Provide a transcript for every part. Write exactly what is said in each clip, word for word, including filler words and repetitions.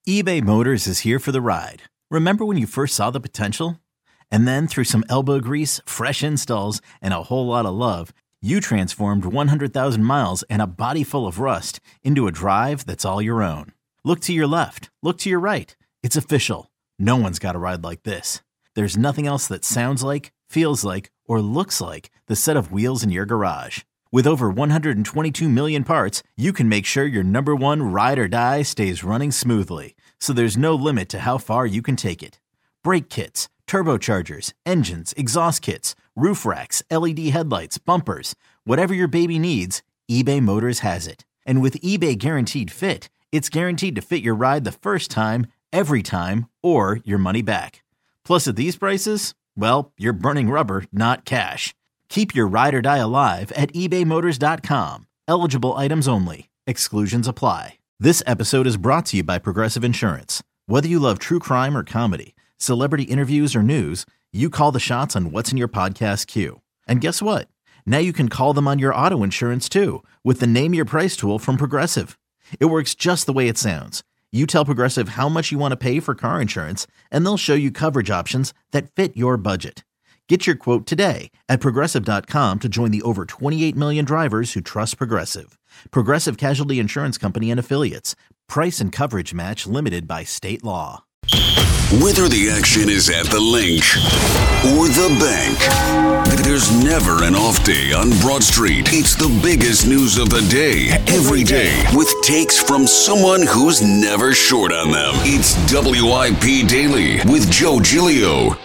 eBay Motors is here for the ride. Remember when you first saw the potential? And then through some elbow grease, fresh installs, and a whole lot of love, you transformed one hundred thousand miles and a body full of rust into a drive that's all your own. Look to your left. Look to your right. It's official. No one's got a ride like this. There's nothing else that sounds like, feels like, or looks like the set of wheels in your garage. With over one hundred twenty-two million parts, you can make sure your number one ride or die stays running smoothly. So there's no limit to how far you can take it. Brake kits, turbochargers, engines, exhaust kits, roof racks, L E D headlights, bumpers, whatever your baby needs, eBay Motors has it. And with eBay Guaranteed Fit, it's guaranteed to fit your ride the first time, every time, or your money back. Plus at these prices, well, you're burning rubber, not cash. Keep your ride or die alive at ebay motors dot com. Eligible items only. Exclusions apply. This episode is brought to you by Progressive Insurance. Whether you love true crime or comedy, celebrity interviews or news, you call the shots on what's in your podcast queue. And guess what? Now you can call them on your auto insurance too with the Name Your Price tool from Progressive. It works just the way it sounds. You tell Progressive how much you want to pay for car insurance, and they'll show you coverage options that fit your budget. Get your quote today at progressive dot com to join the over twenty-eight million drivers who trust Progressive. Progressive Casualty Insurance Company and Affiliates. Price and coverage match limited by state law. Whether the action is at the link or the bank, there's never an off day on Broad Street. It's the biggest news of the day, every day, with takes from someone who's never short on them. It's W I P Daily with Joe Giglio.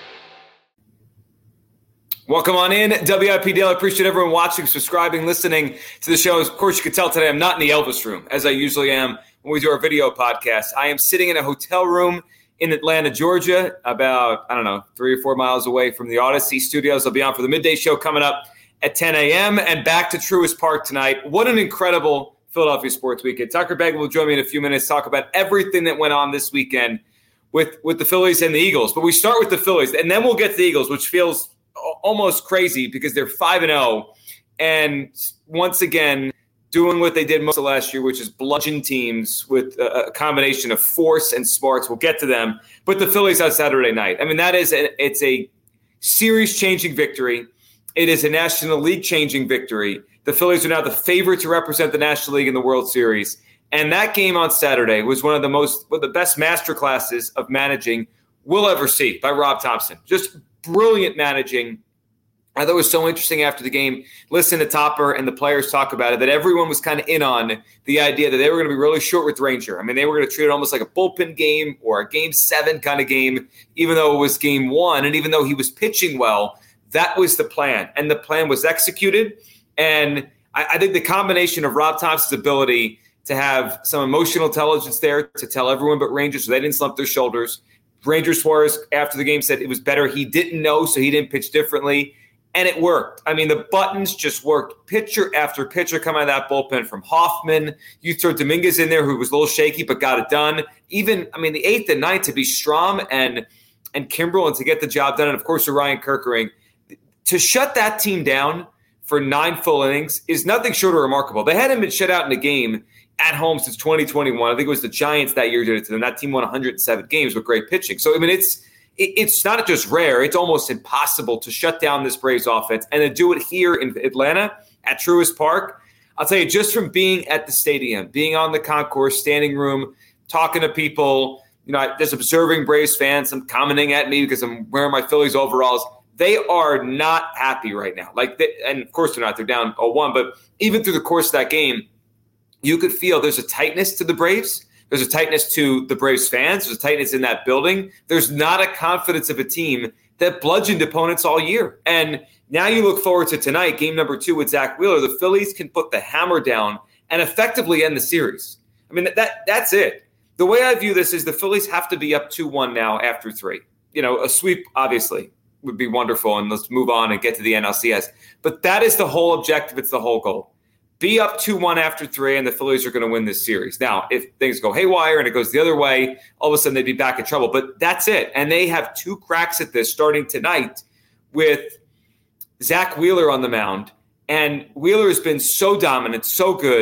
Welcome on in, W I P Daily. I appreciate everyone watching, subscribing, listening to the show. Of course, you can tell today I'm not in the Elvis room, as I usually am when we do our video podcast. I am sitting in a hotel room in Atlanta, Georgia, about, I don't know, three or four miles away from the Odyssey Studios. I'll be on for the midday show coming up at ten a.m. and back to Truist Park tonight. What an incredible Philadelphia sports weekend. Tucker Begg will join me in a few minutes, talk about everything that went on this weekend with, with the Phillies and the Eagles. But we start with the Phillies, and then we'll get to the Eagles, which feels almost crazy because they're five and oh, and once again doing what they did most of last year, which is bludgeon teams with a, a combination of force and smarts. We'll get to them. But the Phillies on Saturday night, I mean, that is a, it's a series-changing victory. It is a National League-changing victory. The Phillies are now the favorite to represent the National League in the World Series. And that game on Saturday was one of the most, one of the best masterclasses of managing we'll ever see by Rob Thompson. Just brilliant managing. I thought it was so interesting after the game, listen to Topper and the players talk about it, that everyone was kind of in on the idea that they were going to be really short with Ranger. I mean, they were going to treat it almost like a bullpen game or a game seven kind of game, even though it was game one. And even though he was pitching well, that was the plan. And the plan was executed. And I, I think the combination of Rob Thompson's ability to have some emotional intelligence there to tell everyone but Rangers so they didn't slump their shoulders. Ranger Suarez, after the game, said it was better. He didn't know, so he didn't pitch differently. And it worked. I mean, the buttons just worked. Pitcher after pitcher coming out of that bullpen from Hoffman. You throw Dominguez in there, who was a little shaky but got it done. Even, I mean, the eighth and ninth to be Strahm and and Kimbrel and to get the job done. And, of course, Ryan Kerkering. To shut that team down for nine full innings is nothing short of remarkable. They hadn't been shut out in a game at home since twenty twenty-one. I think it was the Giants that year did it to them. That team won one hundred seven games with great pitching. So, I mean, it's it, it's not just rare. It's almost impossible to shut down this Braves offense and to do it here in Atlanta at Truist Park. I'll tell you, just from being at the stadium, being on the concourse, standing room, talking to people, you know, there's observing Braves fans, some commenting at me because I'm wearing my Phillies overalls. They are not happy right now. Like, they, and of course they're not. They're down oh one. But even through the course of that game, you could feel there's a tightness to the Braves. There's a tightness to the Braves fans. There's a tightness in that building. There's not a confidence of a team that bludgeoned opponents all year. And now you look forward to tonight, game number two with Zach Wheeler. The Phillies can put the hammer down and effectively end the series. I mean, that that's it. The way I view this is the Phillies have to be up two one now after three. You know, a sweep, obviously, would be wonderful, and let's move on and get to the N L C S. But that is the whole objective. It's the whole goal. Be up two one after three, and the Phillies are going to win this series. Now, if things go haywire and it goes the other way, all of a sudden they'd be back in trouble. But that's it. And they have two cracks at this starting tonight with Zach Wheeler on the mound. And Wheeler has been so dominant, so good.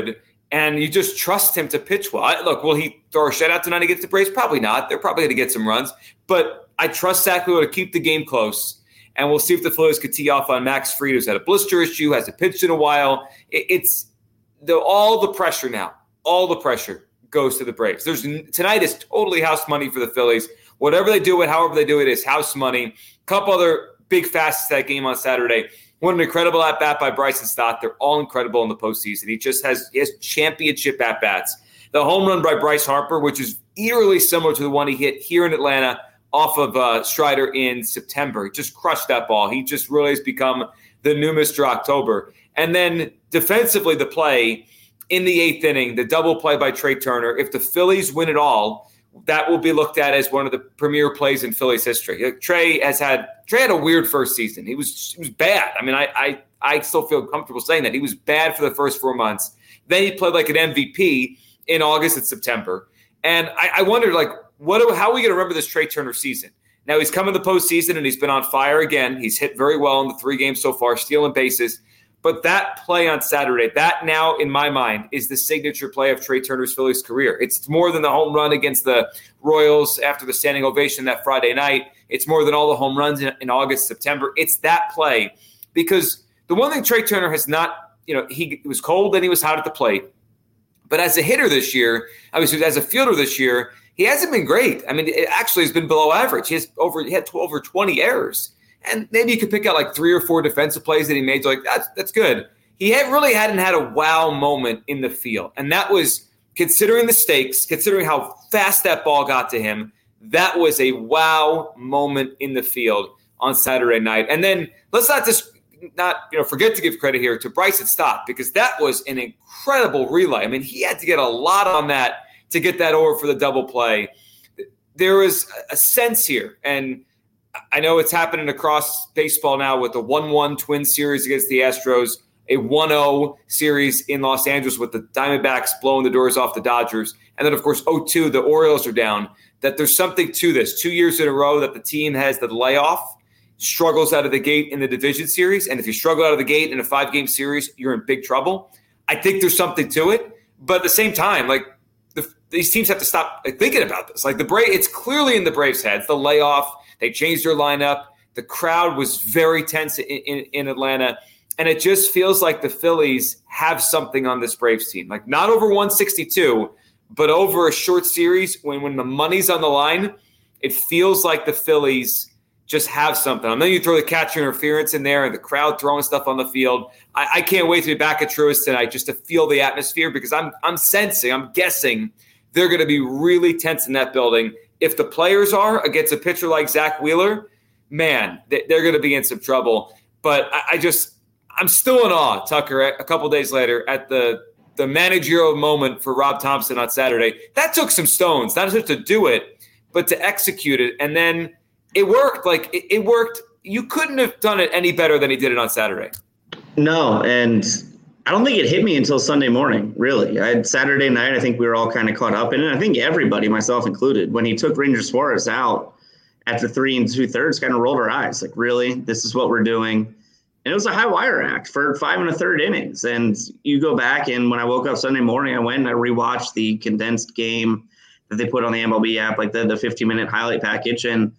And you just trust him to pitch well. I, look, will he throw a shutout tonight against the Braves? Probably not. They're probably going to get some runs. But I trust Zach Wheeler to keep the game close. And we'll see if the Phillies could tee off on Max Fried, who's had a blister issue, hasn't pitched in a while. It, it's the, all the pressure now. All the pressure goes to the Braves. There's tonight is totally house money for the Phillies. Whatever they do it, however they do it, is house money. A couple other big facets to that game on Saturday. What an incredible at-bat by Bryson Stott. They're all incredible in the postseason. He just has, he has championship at-bats. The home run by Bryce Harper, which is eerily similar to the one he hit here in Atlanta off of uh, Strider in September. He just crushed that ball. He just really has become the new Mister October. And then defensively, the play in the eighth inning, the double play by Trey Turner. If the Phillies win it all, that will be looked at as one of the premier plays in Phillies history. Like, Trey has had Trey had a weird first season. He was he was bad. I mean, I, I I still feel comfortable saying that he was bad for the first four months. Then he played like an M V P in August and September. And I, I wondered, like, what? How are we going to remember this Trey Turner season? Now he's come in the postseason and he's been on fire again. He's hit very well in the three games so far, stealing bases. But that play on Saturday, that now in my mind is the signature play of Trey Turner's Phillies career. It's more than the home run against the Royals after the standing ovation that Friday night. It's more than all the home runs in, in August, September. It's that play, because the one thing Trey Turner has not, you know, he it was cold and he was hot at the plate. But as a hitter this year, obviously as a fielder this year, he hasn't been great. I mean, it actually has been below average. He has over he had over twenty errors. And maybe you could pick out like three or four defensive plays that he made. So like, that's, that's good. He had, really hadn't had a wow moment in the field. And that was, considering the stakes, considering how fast that ball got to him, that was a wow moment in the field on Saturday night. And then let's not just not you know forget to give credit here to Bryson Stott, because that was an incredible relay. I mean, he had to get a lot on that to get that over for the double play. There was a sense here, and I know it's happening across baseball now with the one one Twins series against the Astros, a one oh series in Los Angeles with the Diamondbacks blowing the doors off the Dodgers, and then, of course, oh two, the Orioles are down, that there's something to this. Two years in a row that the team has the layoff, struggles out of the gate in the division series, and if you struggle out of the gate in a five-game series, you're in big trouble. I think there's something to it, but at the same time, like, the, these teams have to stop like, thinking about this. Like, the Braves, it's clearly in the Braves' heads, the layoff. They changed their lineup. The crowd was very tense in, in, in Atlanta. And it just feels like the Phillies have something on this Braves team. Like, not over one sixty-two, but over a short series, when, when the money's on the line, it feels like the Phillies just have something. And then you throw the catcher interference in there and the crowd throwing stuff on the field. I, I can't wait to be back at Truist tonight just to feel the atmosphere, because I'm I'm sensing, I'm guessing they're going to be really tense in that building. If the players are against a pitcher like Zach Wheeler, man, they're going to be in some trouble. But I just, I'm still in awe, Tucker, a couple days later at the, the managerial moment for Rob Thompson on Saturday. That took some stones, not just to do it, but to execute it. And then it worked. Like, it, it worked. You couldn't have done it any better than he did it on Saturday. No, and I don't think it hit me until Sunday morning, really. I had Saturday night, I think we were all kind of caught up in it. I think everybody, myself included, when he took Ranger Suarez out after three and two-thirds, kind of rolled our eyes. Like, really? This is what we're doing? And it was a high-wire act for five and a third innings. And you go back, and when I woke up Sunday morning, I went and I rewatched the condensed game that they put on the M L B app, like the, the fifteen-minute highlight package, and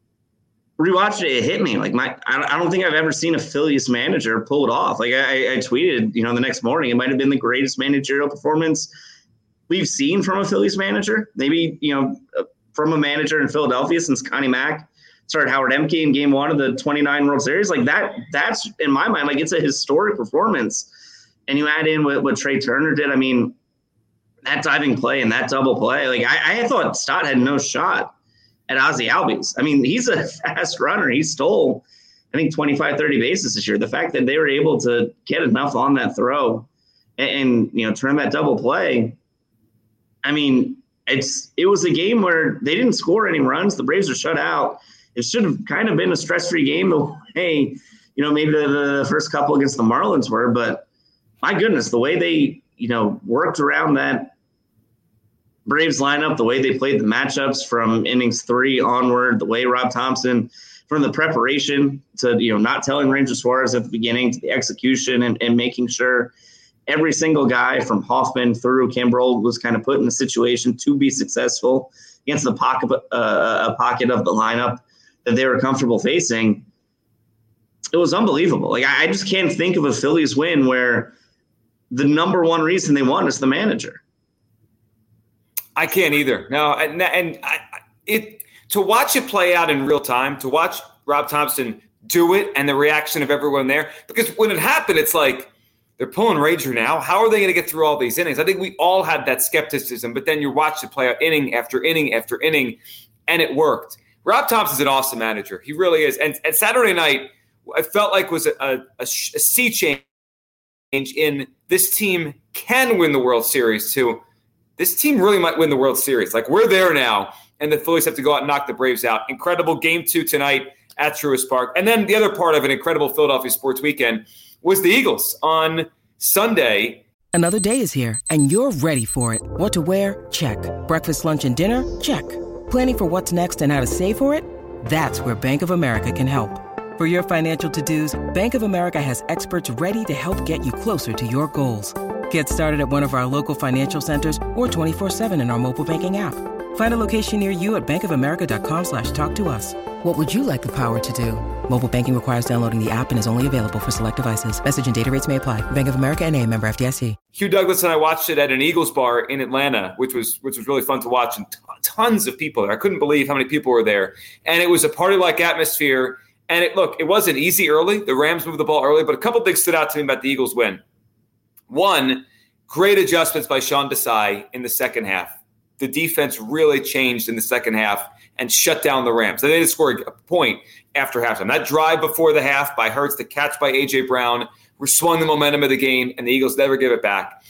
rewatched it, it hit me. Like, my, I don't think I've ever seen a Phillies manager pull it off. Like, I, I tweeted, you know, the next morning, it might have been the greatest managerial performance we've seen from a Phillies manager. Maybe, you know, from a manager in Philadelphia since Connie Mack started Howard Emke in game one of the twenty-nine World Series. Like, that, that's, in my mind, like, it's a historic performance. And you add in what, what Trey Turner did. I mean, that diving play and that double play, like, I, I thought Stott had no shot at Ozzie Albies. I mean, he's a fast runner. He stole, I think, twenty-five, thirty bases this year. The fact that they were able to get enough on that throw and, and you know, turn that double play, I mean, it's it was a game where they didn't score any runs. The Braves are shut out. It should have kind of been a stress-free game the way, you know, maybe the, the first couple against the Marlins were. But my goodness, the way they, you know, worked around that Braves lineup, the way they played the matchups from innings three onward, the way Rob Thompson, from the preparation to, you know, not telling Ranger Suarez at the beginning, to the execution and, and making sure every single guy from Hoffman through Kimbrel was kind of put in the situation to be successful against the pocket, uh, a pocket of the lineup that they were comfortable facing. It was unbelievable. Like, I just can't think of a Phillies win where the number one reason they won is the manager. I can't either. No, and, and I, it to watch it play out in real time, to watch Rob Thompson do it and the reaction of everyone there, because when it happened, it's like they're pulling Rager now. How are they going to get through all these innings? I think we all had that skepticism, but then you watch it play out inning after inning after inning, and it worked. Rob Thompson's an awesome manager. He really is. And, and Saturday night, I felt like was a, a, a sea change in this team can win the World Series too. This team really might win the World Series. Like, we're there now, and the Phillies have to go out and knock the Braves out. Incredible game two tonight at Truist Park. And then the other part of an incredible Philadelphia sports weekend was the Eagles on Sunday. Another day is here, and you're ready for it. What to wear? Check. Breakfast, lunch, and dinner? Check. Planning for what's next and how to save for it? That's where Bank of America can help. For your financial to-dos, Bank of America has experts ready to help get you closer to your goals. Get started at one of our local financial centers or twenty-four seven in our mobile banking app. Find a location near you at bankofamerica.com slash talk to us. What would you like the power to do? Mobile banking requires downloading the app and is only available for select devices. Message and data rates may apply. Bank of America N A, member F D I C. Hugh Douglas and I watched it at an Eagles bar in Atlanta, which was which was really fun to watch, and t- tons of people there. I couldn't believe how many people were there. And it was a party-like atmosphere. And it look, it wasn't easy early. The Rams moved the ball early, but a couple things stood out to me about the Eagles win. One, great adjustments by Sean Desai in the second half. The defense really changed in the second half and shut down the Rams. They didn't score a point after halftime. That drive before the half by Hurts, the catch by A J. Brown, swung the momentum of the game, and the Eagles never give it back.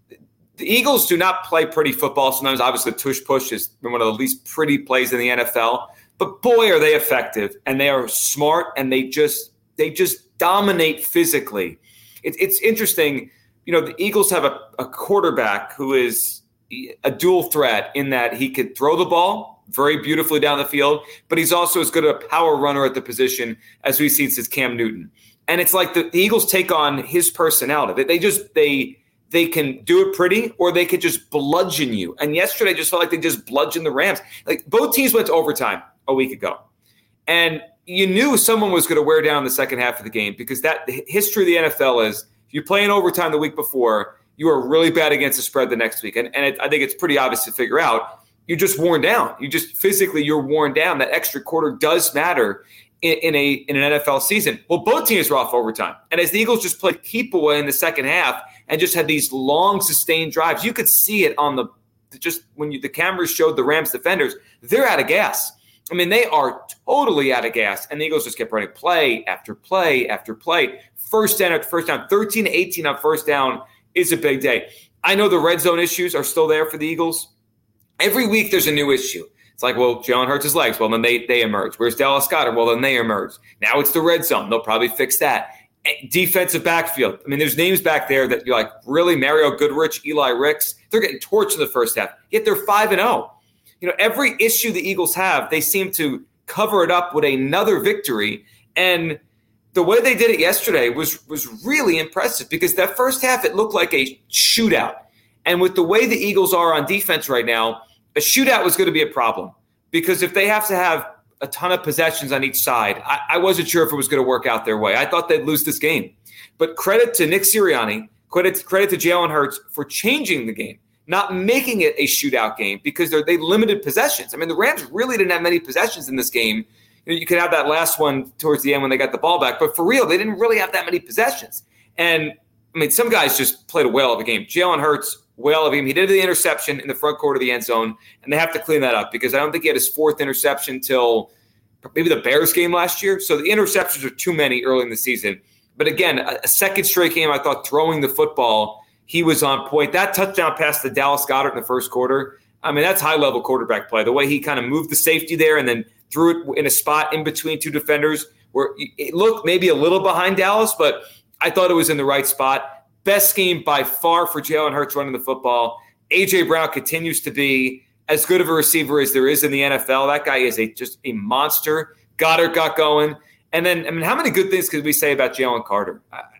The Eagles do not play pretty football. Sometimes, obviously, the tush-push is one of the least pretty plays in the N F L. But boy, are they effective, and they are smart, and they just they just dominate physically. It, it's interesting. You know, the Eagles have a, a quarterback who is a dual threat in that he could throw the ball very beautifully down the field, but he's also as good a power runner at the position as we've seen since Cam Newton. And it's like the, the Eagles take on his personality. They, they just they they can do it pretty, or they could just bludgeon you. And yesterday, I just felt like they just bludgeoned the Rams. Like, both teams went to overtime a week ago, and you knew someone was going to wear down the second half of the game, because that the history of the N F L is if you play in overtime the week before, you are really bad against the spread the next week. And, and it, I think it's pretty obvious to figure out. You're just worn down. You just physically, you're worn down. That extra quarter does matter in, in a in an N F L season. Well, both teams were off overtime. And as the Eagles just played keep away in the second half and just had these long sustained drives, you could see it on the just when you, the cameras showed the Rams defenders, they're out of gas. I mean, they are totally out of gas. And the Eagles just kept running play after play after play. First down after first down, thirteen to eighteen on first down is a big day. I know the red zone issues are still there for the Eagles. Every week there's a new issue. It's like, well, Jalen Hurts' his legs. Well, then they they emerge. Where's Dallas Goedert? Well, then they emerge. Now it's the red zone. They'll probably fix that. Defensive backfield. I mean, there's names back there that you're like, really? Mario Goodrich, Eli Ricks? They're getting torched in the first half. Yet they're five and oh. You know, every issue the Eagles have, they seem to cover it up with another victory. And the way they did it yesterday was was really impressive, because that first half, it looked like a shootout. And with the way the Eagles are on defense right now, a shootout was going to be a problem, because if they have to have a ton of possessions on each side, I, I wasn't sure if it was going to work out their way. I thought they'd lose this game. But credit to Nick Sirianni, credit, credit to Jalen Hurts for changing the game, not making it a shootout game, because they're, they limited possessions. I mean, the Rams really didn't have many possessions in this game. You know, you could have that last one towards the end when they got the ball back, but for real, they didn't really have that many possessions. And, I mean, some guys just played a whale of a game. Jalen Hurts, whale of a game. He did the interception in the front court of the end zone, and they have to clean that up, because I don't think he had his fourth interception till maybe the Bears game last year. So the interceptions are too many early in the season. But again, a, a second straight game, I thought throwing the football, he was on point. That touchdown pass to Dallas Goedert in the first quarter, I mean, that's high-level quarterback play. The way he kind of moved the safety there and then threw it in a spot in between two defenders where it looked maybe a little behind Dallas, but I thought it was in the right spot. Best scheme by far for Jalen Hurts running the football. A J. Brown continues to be as good of a receiver as there is in the N F L. That guy is a just a monster. Goddard got going. And then, I mean, how many good things could we say about Jalen Carter? Uh,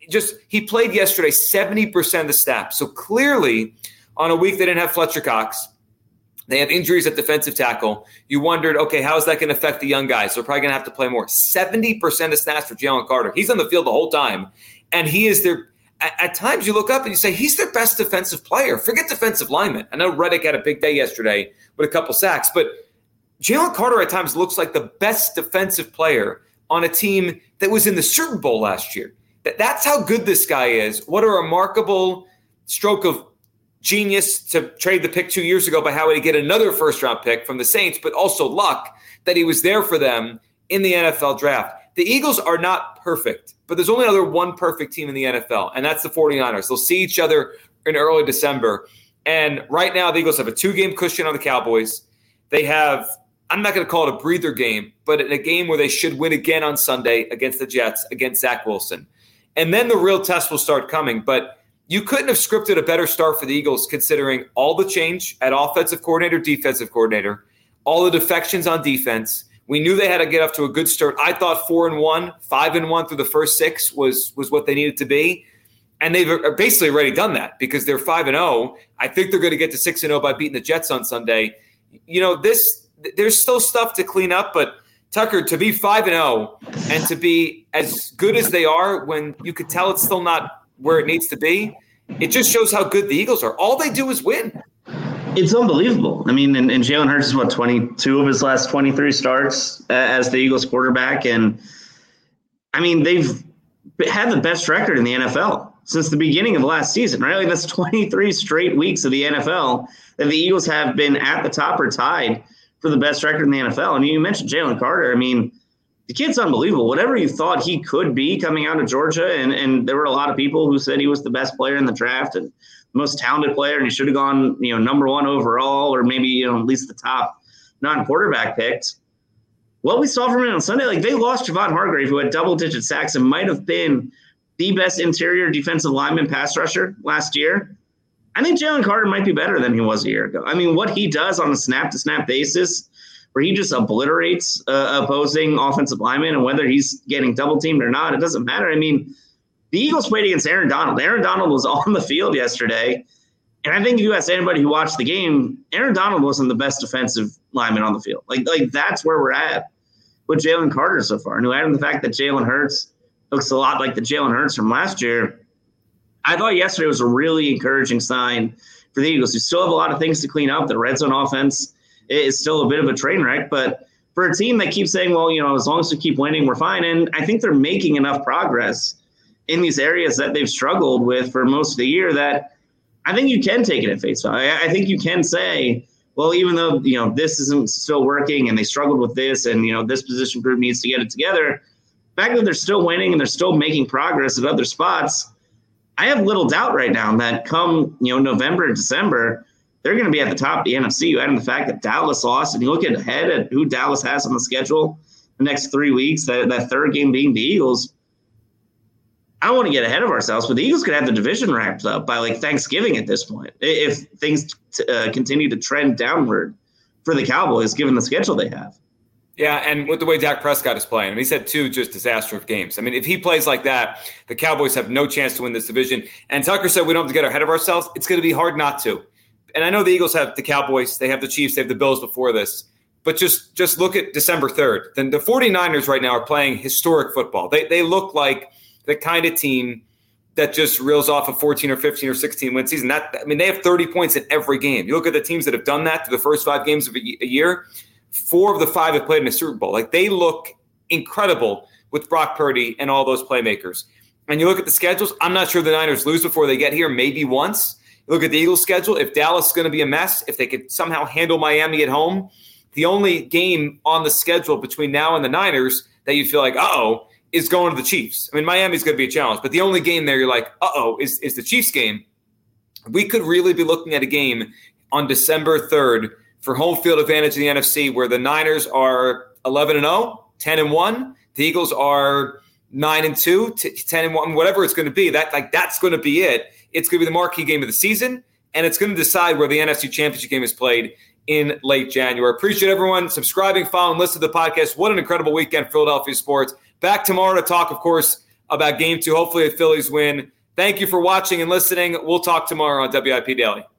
just he played yesterday seventy percent of the snaps. So clearly on a week they didn't have Fletcher Cox. They have injuries at defensive tackle. You wondered, okay, how is that going to affect the young guys? They're probably going to have to play more. seventy percent of snaps for Jalen Carter. He's on the field the whole time. And he is their at, at times you look up and you say, he's their best defensive player. Forget defensive lineman. I know Reddick had a big day yesterday with a couple sacks, but Jalen Carter at times looks like the best defensive player on a team that was in the Super Bowl last year. That, that's how good this guy is. What a remarkable stroke of genius to trade the pick two years ago by Howie to get another first-round pick from the Saints, but also luck that he was there for them in the N F L draft. The Eagles are not perfect, but there's only another one perfect team in the N F L, and that's the 49ers. They'll see each other in early December. And right now, the Eagles have a two-game cushion on the Cowboys. They have, I'm not going to call it a breather game, but in a game where they should win again on Sunday against the Jets, against Zach Wilson. And then the real test will start coming, but you couldn't have scripted a better start for the Eagles considering all the change at offensive coordinator, defensive coordinator, all the defections on defense. We knew they had to get off to a good start. I thought four and one, five and one through the first six was, was what they needed to be. And they've basically already done that because they're five and oh. I think they're going to get to six and oh by beating the Jets on Sunday. You know, this there's still stuff to clean up, but Tucker, to be five and oh and to be as good as they are when you could tell it's still not where it needs to be, it just shows how good the Eagles are. All they do is win. It's unbelievable. I mean, and, and Jalen Hurts is, what, twenty-two of his last twenty-three starts as the Eagles quarterback. And, I mean, they've had the best record in the N F L since the beginning of last season, right? Like, that's twenty-three straight weeks of the N F L that the Eagles have been at the top or tied for the best record in the N F L. And you mentioned Jalen Carter. I mean, the kid's unbelievable. Whatever you thought he could be coming out of Georgia, and, and there were a lot of people who said he was the best player in the draft and the most talented player, and he should have gone, you know, number one overall, or maybe, you know, at least the top non-quarterback picked. What we saw from him on Sunday, like, they lost Javon Hargrave, who had double-digit sacks and might have been the best interior defensive lineman pass rusher last year. I think Jalen Carter might be better than he was a year ago. I mean, what he does on a snap-to-snap basis, where he just obliterates uh, opposing offensive linemen, and whether he's getting double-teamed or not, it doesn't matter. I mean, the Eagles played against Aaron Donald. Aaron Donald was on the field yesterday, and I think if you ask anybody who watched the game, Aaron Donald wasn't the best defensive lineman on the field. Like, like that's where we're at with Jalen Carter so far. And adding the fact that Jalen Hurts looks a lot like the Jalen Hurts from last year, I thought yesterday was a really encouraging sign for the Eagles, who still have a lot of things to clean up. The red zone offense is still a bit of a train wreck, but for a team that keeps saying, well, you know, as long as we keep winning, we're fine. And I think they're making enough progress in these areas that they've struggled with for most of the year that I think you can take it at face value. I, I think you can say, well, even though, you know, this isn't still working and they struggled with this and, you know, this position group needs to get it together, the fact that they're still winning and they're still making progress at other spots, I have little doubt right now that come, you know, November and December, they're going to be at the top of the N F C. You add in the fact that Dallas lost, and you look ahead at who Dallas has on the schedule the next three weeks, that, that third game being the Eagles. I don't want to get ahead of ourselves, but the Eagles could have the division wrapped up by like Thanksgiving at this point if things t- uh, continue to trend downward for the Cowboys, given the schedule they have. Yeah, and with the way Dak Prescott is playing, I mean, he's had two just disaster of games. I mean, if he plays like that, the Cowboys have no chance to win this division. And Tucker said we don't have to get ahead of ourselves. It's going to be hard not to. And I know the Eagles have the Cowboys, they have the Chiefs, they have the Bills before this. But just just look at December third. Then the 49ers right now are playing historic football. They they look like the kind of team that just reels off a fourteen or fifteen or sixteen win season. That I mean, they have thirty points in every game. You look at the teams that have done that through the first five games of a year, four of the five have played in the Super Bowl. Like, they look incredible with Brock Purdy and all those playmakers. And you look at the schedules, I'm not sure the Niners lose before they get here, maybe once. You look at the Eagles' schedule. If Dallas is going to be a mess, if they could somehow handle Miami at home, the only game on the schedule between now and the Niners that you feel like, uh-oh, is going to the Chiefs. I mean, Miami's going to be a challenge, but the only game there you're like, uh-oh, is, is the Chiefs game. We could really be looking at a game on December third for home field advantage in the N F C where the Niners are eleven and oh, ten and one. The Eagles are nine and two, ten and one, whatever it's going to be. That like that's going to be it. It's going to be the marquee game of the season, and it's going to decide where the N F C Championship game is played in late January. Appreciate everyone subscribing, following, listening to the podcast. What an incredible weekend, Philadelphia sports. Back tomorrow to talk, of course, about game two. Hopefully the Phillies win. Thank you for watching and listening. We'll talk tomorrow on W I P Daily.